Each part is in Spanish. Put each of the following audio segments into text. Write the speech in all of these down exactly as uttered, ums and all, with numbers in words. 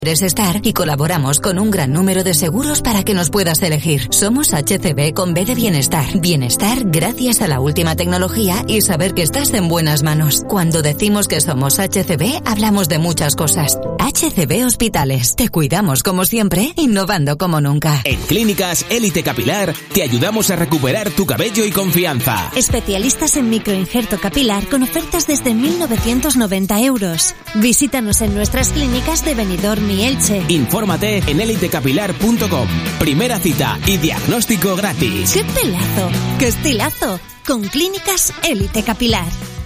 Quieres estar y colaboramos con un gran número de seguros para que nos puedas elegir. Somos H C B con B de Bienestar. Bienestar gracias a la última tecnología y saber que estás en buenas manos. Cuando decimos que somos H C B, hablamos de muchas cosas. H C B Hospitales. Te cuidamos como siempre, innovando como nunca. En Clínicas Élite Capilar te ayudamos a recuperar tu cabello y confianza. Especialistas en microinjerto capilar con ofertas desde mil novecientos noventa euros. Visítanos en nuestras clínicas de Benidorm y Elche. Infórmate en elite capilar punto com. Primera cita y diagnóstico gratis. ¡Qué pelazo! ¡Qué estilazo! Con Clínicas Élite Capilar.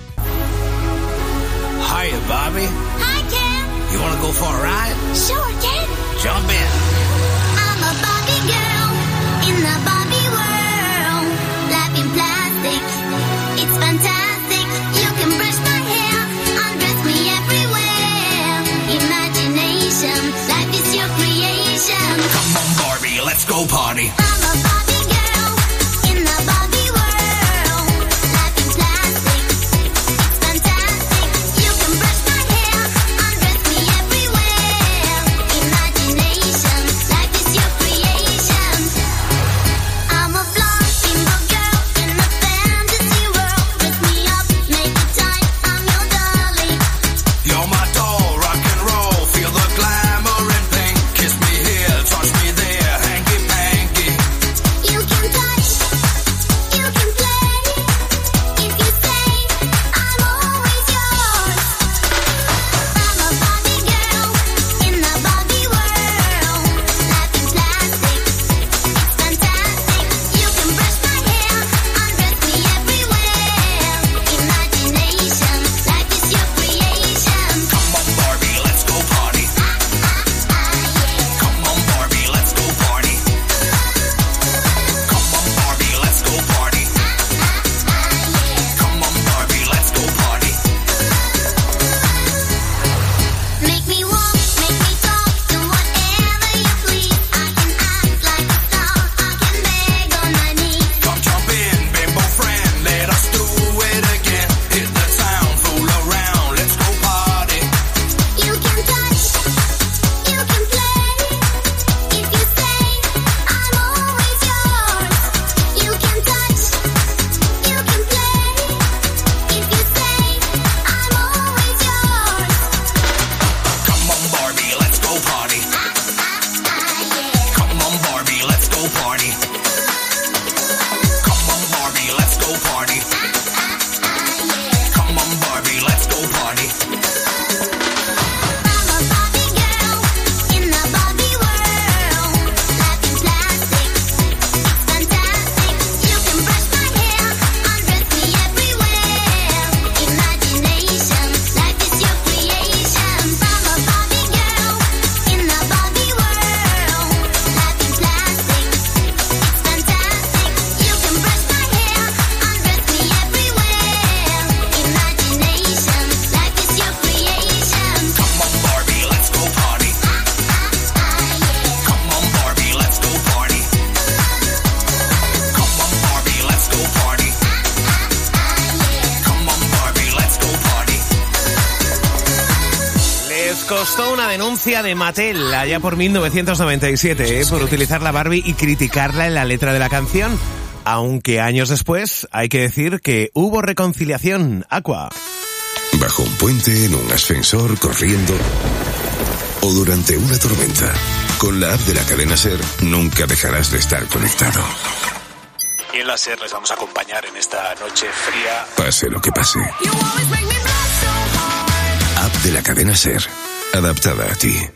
Hi, Bobby. Hi, Ken. You wanna go for a ride? Sure, Ken. Jump in. I'm a Barbie girl in the Barbie world. Life in plastic, it's fantastic. You can brush my hair, undress me everywhere. Imagination, life is your creation. Come on, Barbie, let's go party. I'm a Barbie girl in the Barbie world. Life in plastic, it's fantastic. You can brush my hair, undress me everywhere. Imagination, life is your creation. I'm a flying girl in a fantasy world. Dress me up, make it tight, I'm your darling. You're my doll, rock and roll. Feel the glamour and pink. Kiss me here, touch me there, hanky panky. You can touch, you can play. If you say I'm always yours. I'm a Barbie girl in the Barbie world. Life in plastic, it's fantastic. You can brush my hair, undress me everywhere. Imagination, life is your creation. Come on, Barbie, let's go party. Come on, Barbie, let's go party. Come on, Barbie, let's go party. Come on, Barbie, let's go party. Make me walk, make me talk, do whatever you please. I can act like a star, I can beg on my knees. Come jump in, bimbo friend, let us do it again. Hit the town, fool around, let's go party. You can touch, you can play. If you say I'm always yours. You can touch, you can play. If you say I'm always yours. Come on, Barbie, let's go party. Come on, Barbie, let's go party. Come on, Barbie, let's go party. Come on, Barbie, let's go party. I'm a Barbie girl in the Barbie world. Life in plastic, it's fantastic. You can brush my hair, undress me everywhere. Imagination, life is your creation. I'm a Barbie girl in the Barbie world. Life in plastic, it's fantastic. You can brush my hair, undress me everywhere. Imagination, life is your creation. Come on, Barbie, let's go party. Come on, Barbie, let's go party. Come on, Barbie, let's go party. Come on, Barbie, let's go party. Les costó una denuncia de Mattel allá por mil novecientos noventa y siete ¿eh? por utilizar la Barbie y criticarla en la letra de la canción. Aunque años después hay que decir que hubo reconciliación. Aqua. Bajo un puente, en un ascensor, corriendo o durante una tormenta. Con la app de la cadena SER nunca dejarás de estar conectado. Y en la SER les vamos a acompañar en esta noche fría. Pase lo que pase. App de la cadena SER, adaptada a ti.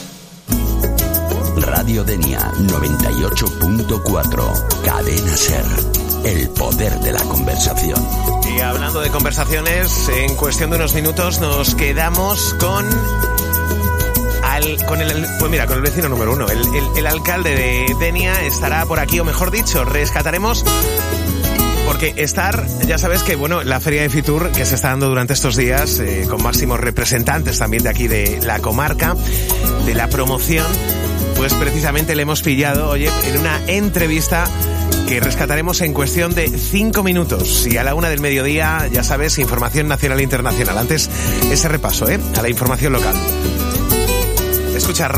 Radio Denia noventa y ocho punto cuatro. Cadena SER. El poder de la conversación. Y hablando de conversaciones, en cuestión de unos minutos nos quedamos con al, con el pues mira, con el vecino número uno. El, el, el alcalde de Denia estará por aquí, o mejor dicho, rescataremos. Porque estar, ya sabes que, bueno, la feria de Fitur que se está dando durante estos días, eh, con máximos representantes también de aquí de la comarca, de la promoción, pues precisamente le hemos pillado, oye, en una entrevista que rescataremos en cuestión de cinco minutos. Y a la una del mediodía, ya sabes, información nacional e internacional. Antes, ese repaso, ¿eh?, a la información local. escuchar